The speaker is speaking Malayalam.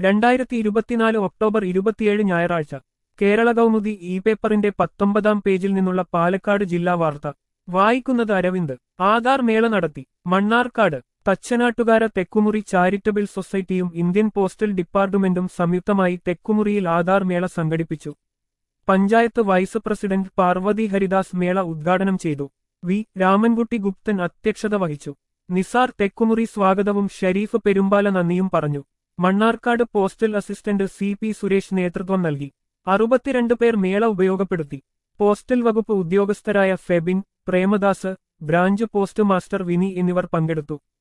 2024 ഒക്ടോബർ 27 ഞായറാഴ്ച കേരള കൗമുദി ഇ പേപ്പറിന്റെ 19-ാം പേജിൽ നിന്നുള്ള പാലക്കാട് ജില്ലാ വാർത്ത വായിക്കുന്നത് അരവിന്ദ്. ആധാർ മേള നടത്തി മണ്ണാർക്കാട്. തച്ചനാട്ടുകാര തെക്കുമുറി ചാരിറ്റബിൾ സൊസൈറ്റിയും ഇന്ത്യൻ പോസ്റ്റൽ ഡിപ്പാർട്ട്മെന്റും സംയുക്തമായി തെക്കുമുറിയിൽ ആധാർ മേള സംഘടിപ്പിച്ചു. പഞ്ചായത്ത് വൈസ് പ്രസിഡന്റ് പാർവതി ഹരിദാസ് മേള ഉദ്ഘാടനം ചെയ്തു. വി രാമൻകുട്ടി ഗുപ്തൻ അധ്യക്ഷത വഹിച്ചു. നിസാർ തെക്കുമുറി സ്വാഗതവും ഷരീഫ് പെരുമ്പാല നന്ദിയും പറഞ്ഞു. Mannarkkad postal assistant CP Suresh നേതൃത്വം നൽകി. 62 പേർ മേള ഉപയോഗപ്പെടുത്തി. പോസ്റ്റൽ വകുപ്പ് ഉദ്യോഗസ്ഥരായ Febin, Premadas, branch post master Vini എന്നിവർ പങ്കെടുത്തു.